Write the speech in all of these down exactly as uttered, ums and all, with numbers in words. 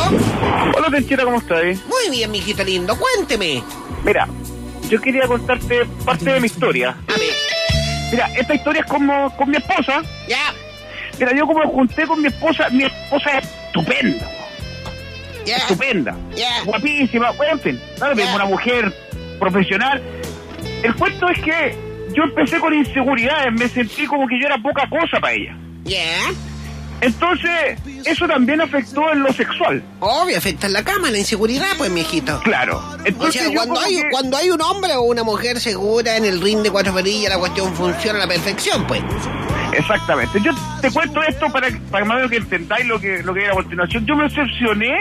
Hola, Tenchita, ¿cómo estás? Muy bien, mijito lindo, cuénteme. Mira, yo quería contarte parte de mi historia. A ver. Mira, esta historia es como con mi esposa. Ya. Mira, yo como me junté con mi esposa, mi esposa es estupenda. Ya. Estupenda. Ya. Guapísima, bueno, en fin, ¿sabes? Ya. Una mujer profesional. El cuento es que yo empecé con inseguridades, me sentí como que yo era poca cosa para ella. Ya. Entonces, eso también afectó en lo sexual. Obvio, afecta en la cama, la inseguridad, pues, mijito. Claro. Entonces, O sea, yo cuando como hay, que- cuando hay un hombre o una mujer segura en el ring de cuatro perillas, la cuestión funciona a la perfección, pues. Exactamente. Yo te cuento esto para, para más o menos que entendáis lo que, lo que era a continuación. Yo me obsesioné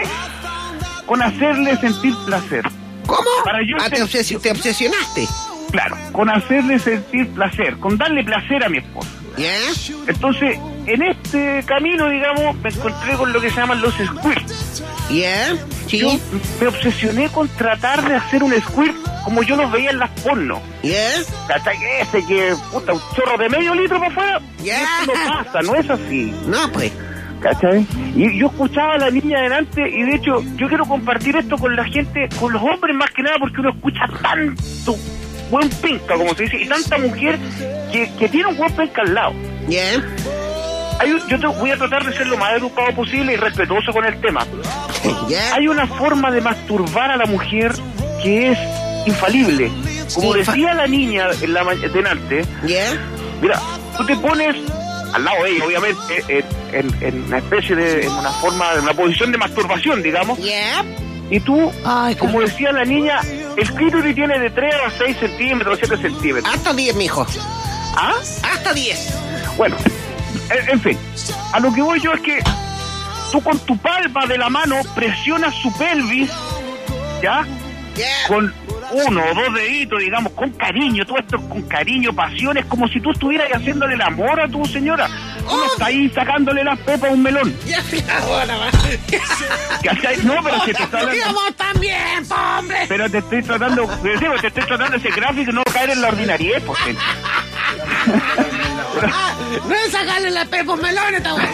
con hacerle sentir placer. ¿Cómo? Para yo Ah, te, sen- obses- te obsesionaste. Claro, con hacerle sentir placer, con darle placer a mi esposa. ¿Ya? Entonces, en este camino, digamos, me encontré con lo que se llaman los squirts. ¿Ya? Yo ¿Sí? me obsesioné con tratar de hacer un squirt como yo los veía en las porno. ¿Ya? ¿Cachai? Ese que, puta, un chorro de medio litro para afuera. Ya. Esto no pasa, no es así. No, pues. ¿Cachai? Y yo escuchaba a la niña delante y de hecho yo quiero compartir esto con la gente, con los hombres más que nada, porque uno escucha tanto buen penca, como se dice, y tanta mujer que, que tiene un buen penca al lado. ¿Ya? Hay un- yo te, voy a tratar de ser lo más educado posible y respetuoso con el tema. ¿Ya? Hay una forma de masturbar a la mujer que es infalible. Como Infa- decía la niña en la ma- delante, ¿Ya? mira, tú te pones al lado de ella, obviamente, en, en- en una especie de, en una forma, en una posición de masturbación, digamos, ¿Ya? y tú, Ay, como decía la niña, el clítoris tiene de tres a seis centímetros, siete centímetros. Hasta diez, mijo. ¿Ah? Hasta diez. Bueno, en, en fin, a lo que voy yo es que tú con tu palma de la mano presionas su pelvis, ¿ya? ¿Ya? Con uno o dos deditos, digamos, con cariño, todo esto con cariño, pasiones, como si tú estuvieras haciéndole el amor a tu señora. Tú no estás ahí sacándole las pepas a un melón. Ya, ahora va. ¿Cachai? No, pero si te está hablando... ¡Íbamos también, po, hombre! Pero te estoy tratando, te digo, te estoy tratando ese gráfico y no caer en la ordinariedad, pues, gente. Ah, no es sacarle la pepa a un melón, esta weá.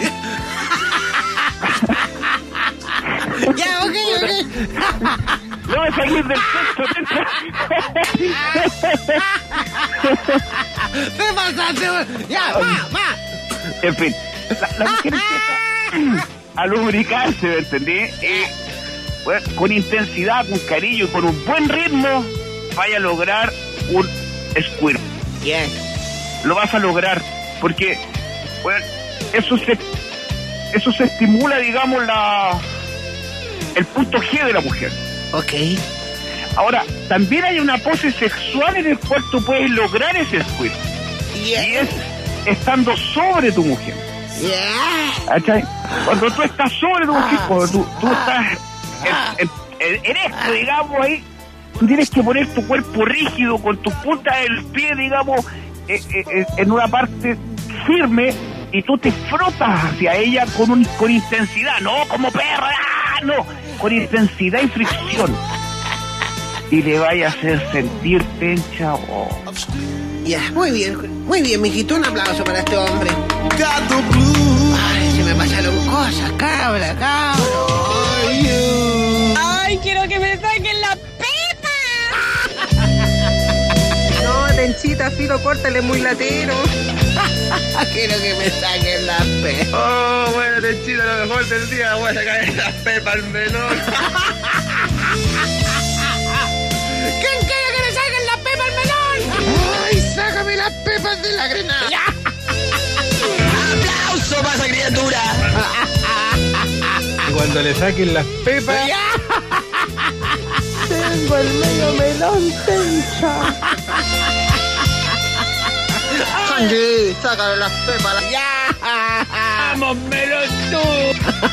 Ya, ok, ok. No me salir del texto. ¿Qué pasaste, weón? Ya, va, va. En fin, la, la mujer empieza a lubricarse, ¿me entendí? Y, bueno, con intensidad, con cariño y con un buen ritmo, vaya a lograr un squirt. Ya. Lo vas a lograr, porque, bueno, eso se, eso se estimula, digamos, la, el punto G de la mujer. Ok. Ahora, también hay una pose sexual en el cual tú puedes lograr ese squirt. Ya. Y es estando sobre tu mujer. Ya. ¿Cachai? Cuando tú estás sobre tu mujer, cuando tú, tú estás en, en, en esto, digamos, ahí, tú tienes que poner tu cuerpo rígido con tus puntas del pie, digamos, eh, eh, en una parte firme, y tú te frotas hacia ella con, un, con intensidad, no como perro, ¡ah! No, con intensidad y fricción. Y le vaya a hacer sentir tencha. Oh. Ya, muy bien, muy bien, mijito. Un aplauso para este hombre. Ay, se me pasaron cosas, cabra, cabra. ¡Ay, quiero que me saquen la pepa! No, Tenchita, filo, córtale muy latero. Quiero que me saquen la pe. Oh, bueno, Tenchita, lo mejor del día, voy a sacar la pepa al melón. ¿Quién quiere que le saquen la pepa al melón? Ay, sácame las pepas de la grenada. ¡Aplauso para esa criatura! Cuando le saquen las pepas, Tengo el medio melón, Tencha. Sanji, sácale las pepas. Ya. ¡Vamos, melón, tú!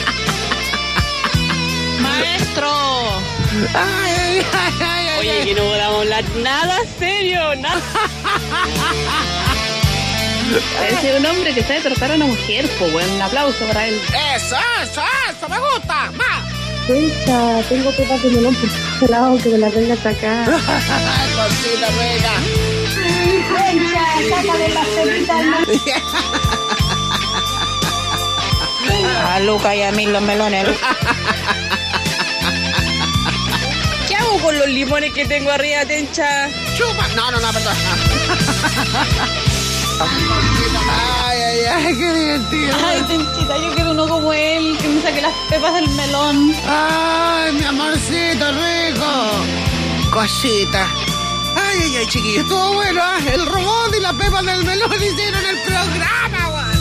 ¡Maestro! Ay, ay, ay, ay, ay. Oye, que no podamos hablar nada serio, nada. Parece un hombre que sabe tratar a una mujer, pues, bueno, un aplauso para él. Eso, eso, eso, me gusta. Más. Tencha, tengo pepas de melón por este lado que me la venga a sacar. Cosita rica. Tencha, sácale las pepitas al melón. A Luca y a mí los melones. ¿Qué hago con los limones que tengo arriba, Tencha? Chupa. No, no, no, perdón. Ay, ay, ay, qué divertido. Ay, Tenchita, yo quiero uno como él, que me saque las pepas del melón. Ay, mi amorcito rico. Cosita. Ay, ay, ay, chiquillos, estuvo bueno, ¿eh? El robot y la pepa del melón hicieron el programa, güey.